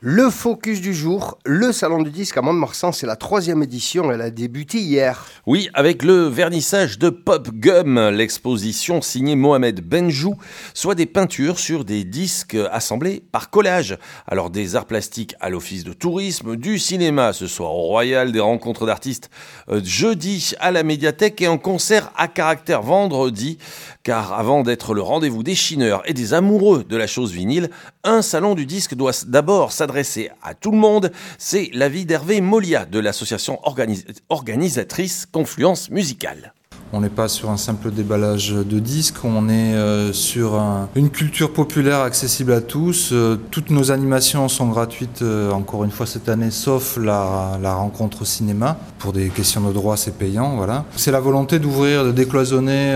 Le focus du jour, le Salon du disque à Mont-de-Marsan, c'est la 3e édition, elle a débuté hier. Oui, avec le vernissage de Pop Gum, l'exposition signée Mohamed Benjou, soit des peintures sur des disques assemblés par collage. Alors des arts plastiques à l'office de tourisme, du cinéma ce soir au Royal, des rencontres d'artistes jeudi à la médiathèque et un concert à caractère vendredi. Car avant d'être le rendez-vous des chineurs et des amoureux de la chose vinyle, un salon du disque doit d'abord s'adresser à tout le monde. C'est l'avis d'Hervé Molia de l'association organisatrice Confluence Musicale. On n'est pas sur un simple déballage de disques, on est sur une culture populaire accessible à tous. Toutes nos animations sont gratuites, encore une fois cette année, sauf la rencontre au cinéma. Pour des questions de droit, c'est payant, voilà. C'est la volonté d'ouvrir, de décloisonner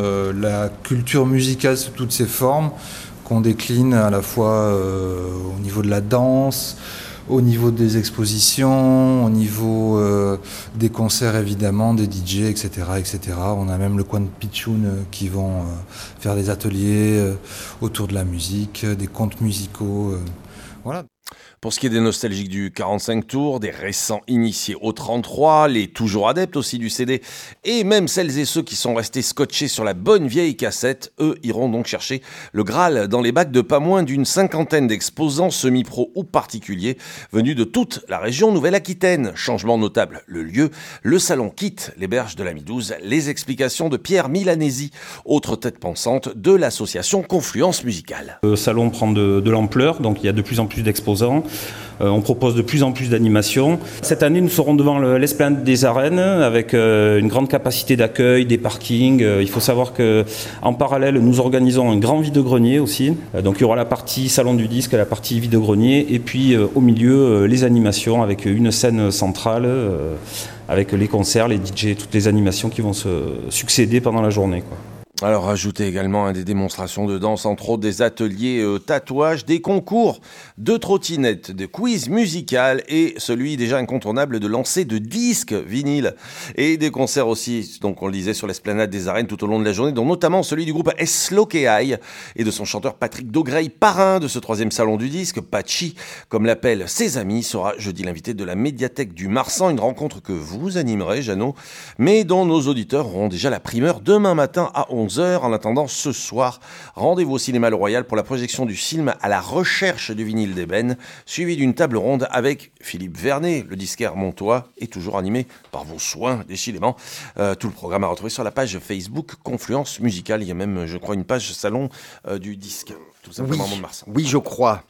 la culture musicale sous toutes ses formes, qu'on décline à la fois au niveau de la danse, au niveau des expositions, au niveau des concerts évidemment, des DJ, etc., etc. On a même le coin de Pitchoun qui vont faire des ateliers autour de la musique, des contes musicaux, voilà. Pour ce qui est des nostalgiques du 45 tours, des récents initiés au 33, les toujours adeptes aussi du CD, et même celles et ceux qui sont restés scotchés sur la bonne vieille cassette, eux iront donc chercher le Graal dans les bacs de pas moins d'une 50aine d'exposants semi-pro ou particuliers venus de toute la région Nouvelle-Aquitaine. Changement notable, le lieu, le salon quitte les berges de la Midouze, les explications de Pierre Milanesi, autre tête pensante de l'association Confluence Musicale. Le salon prend de l'ampleur, donc il y a de plus en plus d'exposants. On propose de plus en plus d'animations. Cette année, nous serons devant l'esplanade des arènes avec une grande capacité d'accueil, des parkings. Il faut savoir qu'en parallèle, nous organisons un grand vide-grenier aussi. Donc il y aura la partie salon du disque, la partie vide-grenier et puis au milieu, les animations avec une scène centrale avec les concerts, les DJ, toutes les animations qui vont se succéder pendant la journée, quoi. Alors rajoutez également des démonstrations de danse, entre autres des ateliers tatouages, des concours de trottinettes, de quiz musical et celui déjà incontournable de lancer de disques vinyles et des concerts aussi, donc on le disait, sur l'esplanade des arènes tout au long de la journée, dont notamment celui du groupe Esloqueaï et de son chanteur Patrick Daugrey, parrain de ce 3e salon du disque. Pachi, comme l'appellent ses amis, sera jeudi l'invité de la médiathèque du Marsan, une rencontre que vous animerez, Jeannot, mais dont nos auditeurs auront déjà la primeur demain matin à 11h. En attendant, ce soir, rendez-vous au cinéma Le Royal pour la projection du film À la recherche du vinyle d'ébène, suivi d'une table ronde avec Philippe Vernet, le disquaire montois, et toujours animé par vos soins, décidément. Tout le programme à retrouver sur la page Facebook Confluence Musicale. Il y a même, je crois, une page salon du disque, tout simplement à Mont-de-Marsan. Oui, je crois.